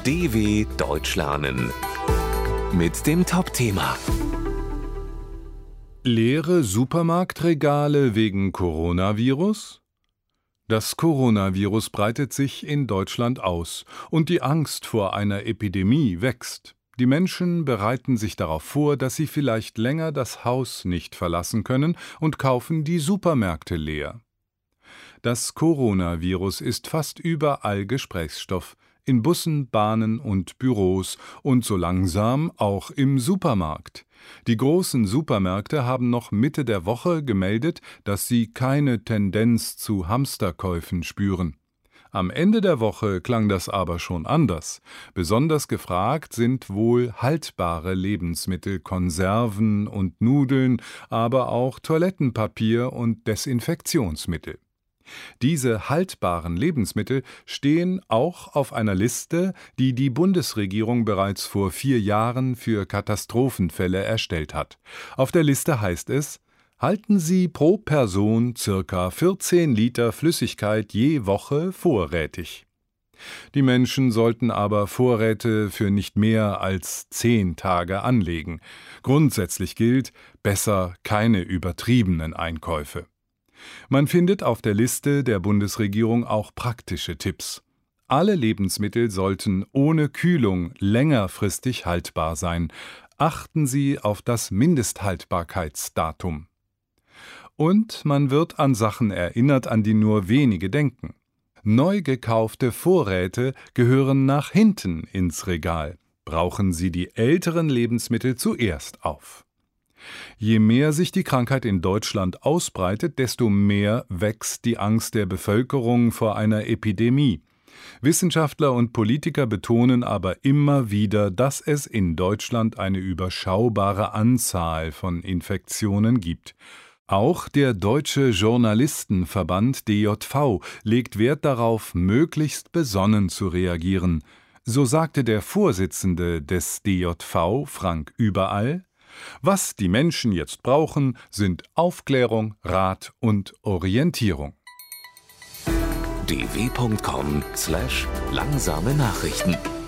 DW Deutsch lernen mit dem Top-Thema. Leere Supermarktregale wegen Coronavirus? Das Coronavirus breitet sich in Deutschland aus und die Angst vor einer Epidemie wächst. Die Menschen bereiten sich darauf vor, dass sie vielleicht länger das Haus nicht verlassen können und kaufen die Supermärkte leer. Das Coronavirus ist fast überall Gesprächsstoff, in Bussen, Bahnen und Büros und so langsam auch im Supermarkt. Die großen Supermärkte haben noch Mitte der Woche gemeldet, dass sie keine Tendenz zu Hamsterkäufen spüren. Am Ende der Woche klang das aber schon anders. Besonders gefragt sind wohl haltbare Lebensmittel, Konserven und Nudeln, aber auch Toilettenpapier und Desinfektionsmittel. Diese haltbaren Lebensmittel stehen auch auf einer Liste, die die Bundesregierung bereits vor 4 Jahren für Katastrophenfälle erstellt hat. Auf der Liste heißt es: Halten Sie pro Person ca. 14 Liter Flüssigkeit je Woche vorrätig. Die Menschen sollten aber Vorräte für nicht mehr als 10 Tage anlegen. Grundsätzlich gilt, besser keine übertriebenen Einkäufe. Man findet auf der Liste der Bundesregierung auch praktische Tipps. Alle Lebensmittel sollten ohne Kühlung längerfristig haltbar sein. Achten Sie auf das Mindesthaltbarkeitsdatum. Und man wird an Sachen erinnert, an die nur wenige denken. Neu gekaufte Vorräte gehören nach hinten ins Regal. Brauchen Sie die älteren Lebensmittel zuerst auf. Je mehr sich die Krankheit in Deutschland ausbreitet, desto mehr wächst die Angst der Bevölkerung vor einer Epidemie. Wissenschaftler und Politiker betonen aber immer wieder, dass es in Deutschland eine überschaubare Anzahl von Infektionen gibt. Auch der Deutsche Journalistenverband DJV legt Wert darauf, möglichst besonnen zu reagieren. So sagte der Vorsitzende des DJV, Frank Überall: Was die Menschen jetzt brauchen, sind Aufklärung, Rat und Orientierung. dw.com/langsame Nachrichten